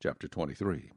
Chapter 23.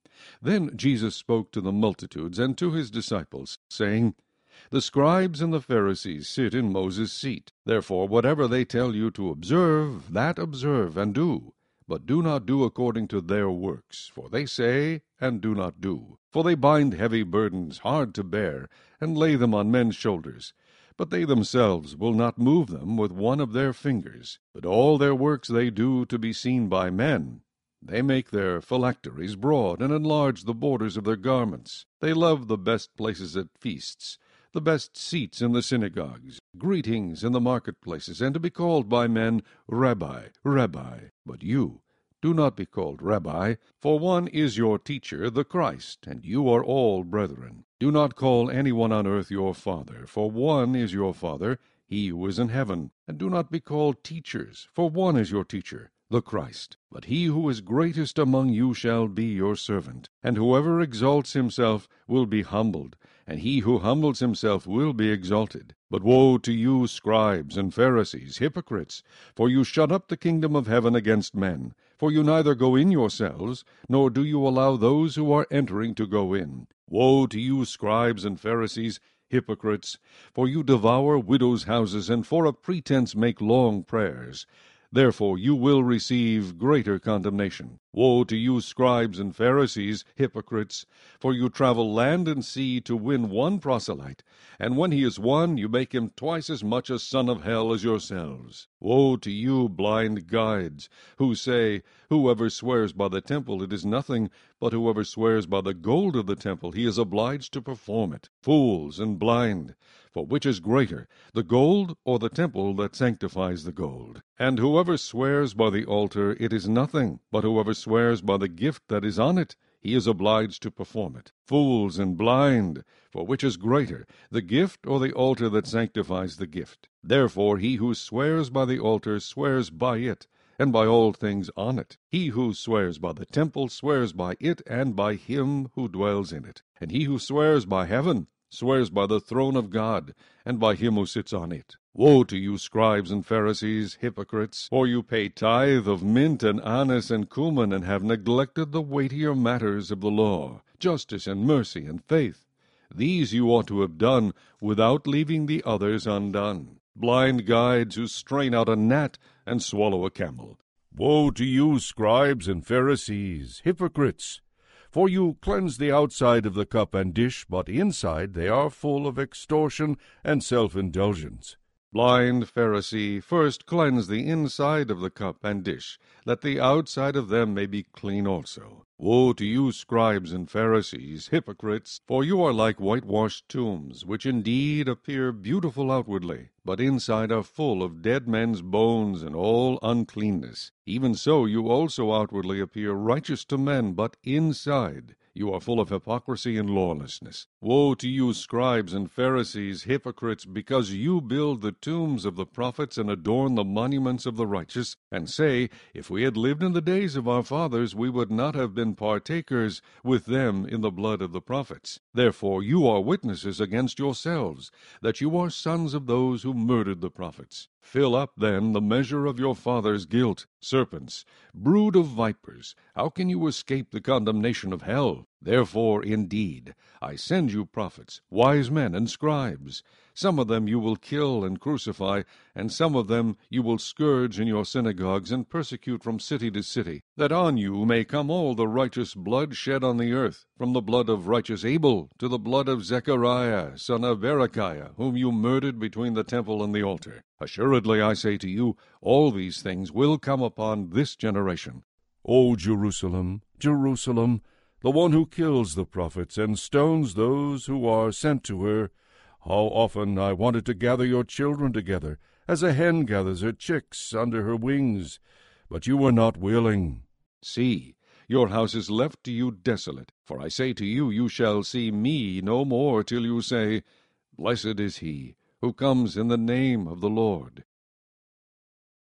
Then Jesus spoke to the multitudes and to his disciples, saying, The scribes and the Pharisees sit in Moses' seat. Therefore whatever they tell you to observe, that observe and do. But do not do according to their works, for they say and do not do. For they bind heavy burdens hard to bear, and lay them on men's shoulders. But they themselves will not move them with one of their fingers. But all their works they do to be seen by men. They make their phylacteries broad, and enlarge the borders of their garments. They love the best places at feasts, the best seats in the synagogues, greetings in the marketplaces, and to be called by men, Rabbi, Rabbi. But you, do not be called Rabbi, for one is your teacher, the Christ, and you are all brethren. Do not call anyone on earth your father, for one is your Father, he who is in heaven. And do not be called teachers, for one is your teacher, the Christ. But he who is greatest among you shall be your servant. And whoever exalts himself will be humbled, and he who humbles himself will be exalted. But woe to you, scribes and Pharisees, hypocrites! For you shut up the kingdom of heaven against men. For you neither go in yourselves, nor do you allow those who are entering to go in. Woe to you, scribes and Pharisees, hypocrites! For you devour widows' houses, and for a pretense make long prayers. Therefore you will receive greater condemnation. Woe to you, scribes and Pharisees, hypocrites! For you travel land and sea to win one proselyte, and when he is won, you make him twice as much a son of hell as yourselves. Woe to you, blind guides, who say, Whoever swears by the temple, it is nothing, but whoever swears by the gold of the temple, he is obliged to perform it. Fools and blind! For which is greater, the gold or the temple that sanctifies the gold? And whoever swears by the altar, it is nothing, but whoever swears by the gift that is on it, he is obliged to perform it. Fools and blind! For which is greater, the gift or the altar that sanctifies the gift? Therefore he who swears by the altar swears by it, and by all things on it. He who swears by the temple swears by it and by him who dwells in it. And he who swears by heaven swears by the throne of God, and by him who sits on it. Woe to you, scribes and Pharisees, hypocrites! For you pay tithe of mint and anise and cumin, and have neglected the weightier matters of the law, justice and mercy and faith. These you ought to have done, without leaving the others undone. Blind guides who strain out a gnat and swallow a camel. Woe to you, scribes and Pharisees, hypocrites! For you cleanse the outside of the cup and dish, but inside they are full of extortion and self-indulgence. Blind Pharisee, first cleanse the inside of the cup and dish, that the outside of them may be clean also. Woe to you, scribes and Pharisees, hypocrites! For you are like whitewashed tombs, which indeed appear beautiful outwardly, but inside are full of dead men's bones and all uncleanness. Even so you also outwardly appear righteous to men, but inside you are full of hypocrisy and lawlessness. Woe to you, scribes and Pharisees, hypocrites, because you build the tombs of the prophets and adorn the monuments of the righteous, and say, If we had lived in the days of our fathers, we would not have been partakers with them in the blood of the prophets. Therefore you are witnesses against yourselves, that you are sons of those who murdered the prophets. Fill up, then, the measure of your father's guilt. Serpents, brood of vipers, how can you escape the condemnation of hell? Therefore, indeed, I send you prophets, wise men, and scribes. Some of them you will kill and crucify, and some of them you will scourge in your synagogues and persecute from city to city, that on you may come all the righteous blood shed on the earth, from the blood of righteous Abel to the blood of Zechariah, son of Berechiah, whom you murdered between the temple and the altar. Assuredly, I say to you, all these things will come upon this generation. O Jerusalem, Jerusalem, the one who kills the prophets and stones those who are sent to her, how often I wanted to gather your children together, as a hen gathers her chicks under her wings, but you were not willing. See, your house is left to you desolate. For I say to you, you shall see me no more till you say, Blessed is he who comes in the name of the Lord.